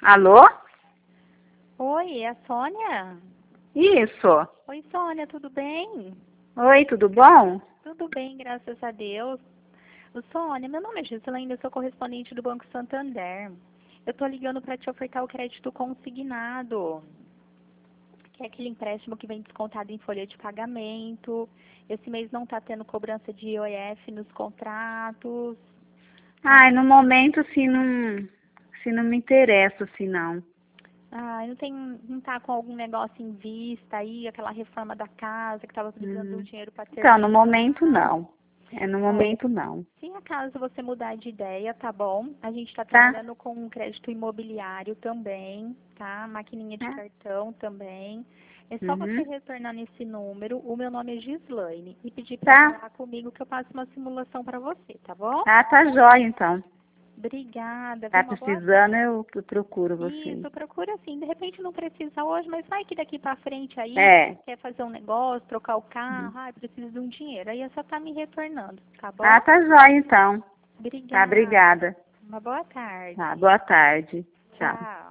Alô? Oi, é a Sônia? Isso. Oi, Sônia, tudo bem? Oi, tudo bom? Tudo bem, graças a Deus. Sônia, meu nome é Gislaine, eu sou correspondente do Banco Santander. Eu tô ligando para te ofertar o crédito consignado, que é aquele empréstimo que vem descontado em folha de pagamento. Esse mês não tá tendo cobrança de IOF nos contratos. Ai, no momento, assim, não me interessa, assim, não. Não tá com algum negócio em vista aí, aquela reforma da casa que estava precisando do dinheiro para Então, no terminar. momento, não. No É, momento, não. se acaso você mudar de ideia, tá bom? A gente está Tá? trabalhando com um crédito imobiliário também, tá? Maquininha de É. cartão também. É só você Uhum. retornar nesse número. O meu nome é Gislaine e pedir para Tá? falar comigo que eu faço uma simulação para você, tá bom? Ah, tá jóia, então. Obrigada, viu? Tá Uma boa precisando, tarde. eu procuro você. Isso, procura assim. De repente não precisa hoje, mas vai que daqui para frente aí É. quer fazer um negócio, trocar o carro, precisa de um dinheiro. Aí é só tá me retornando, tá Ah, bom? tá jóia, então. Tá, Obrigada. obrigada. Uma boa Tá, tarde. boa tarde. Tchau. Tchau.